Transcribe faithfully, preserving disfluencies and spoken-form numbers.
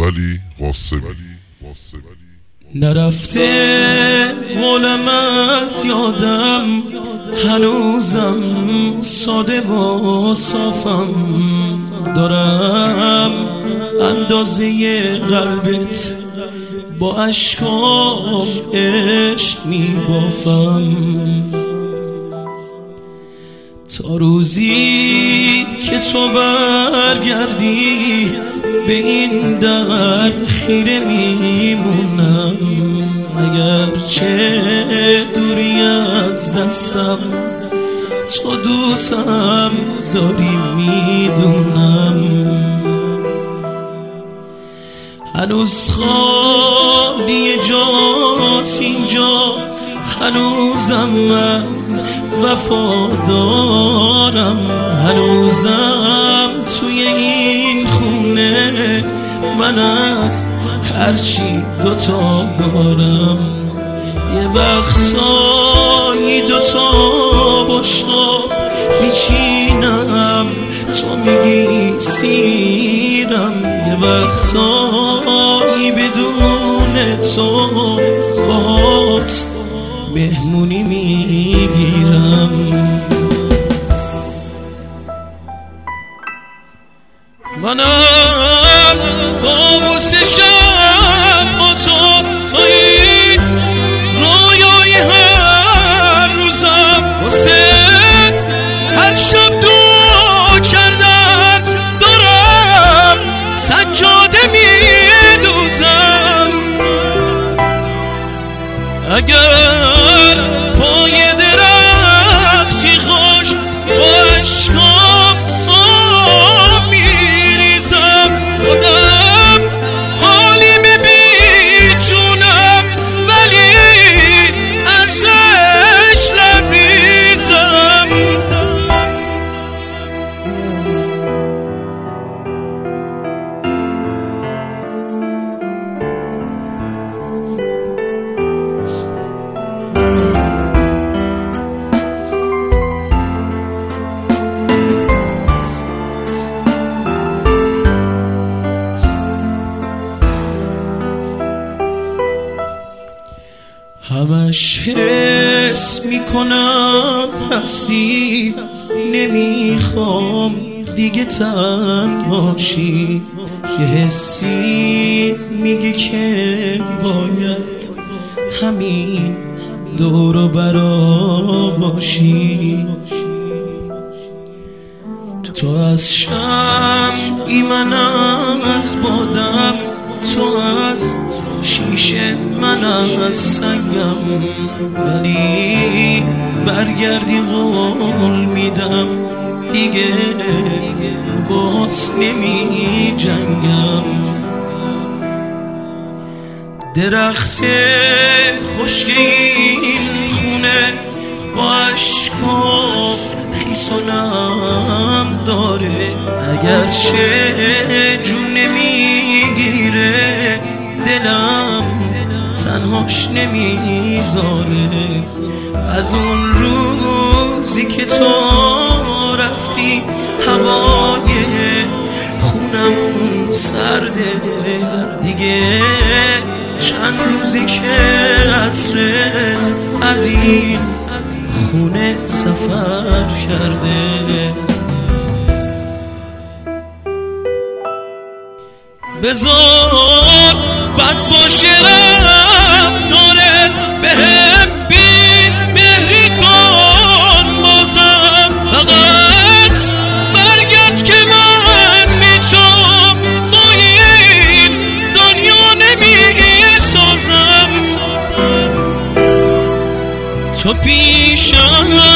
ولی قاسمی. نرفته قولم از یادم، هنوزم ساده و صافم، دارم اندازه قلبت با اشکام عشق می بافم. تا روزی که تو برگردی به این در خیره میمونم، اگرچه دوری از دستم تو دوستم داری میدونم. هنوز خالی جات اینجا، هنوزم من وفادارم، هنوزم توی این خونه من از هرچی دوتا دارم. یه وقتایی دوتا بشقاب میچینم، تو میگی سیرم، یه وقتایی بدون تو باهات مهمونی میگیرم. منم کابوس شب با تو، توی رویای هر روزم، واسه هر شب دعا کردن دارم سجاده میدوزم. اگر پای درختی خوش با عشقام آب میریزم، خودم حالیم بیچونم ولی ازش لبریزم. همش حس میکنم هستی، نمیخوام دیگه تنهاشی. یه حسی میگه که باید همین دور و برا باشی. تو از شمعی منم از بادم، تو از شیشه منم از سنگم، ولی برگردی قول میدم دیگه باهات نمی جنگم. درخت خشک این خونه با عشقا خیس و نم داره، اگرچه جون نمیگیره دلم تنهاش نمیذاره. از اون روزی که تو رفتی هوای خونمون سرده، دیگه چند روزی که عطرت از این خونه سفر کرده. بذار بد باشه رفتارت، بهم بی مهری کن بازم، فقط برگرد که من بی تو با این دنیا نمی سازم. تو پیشم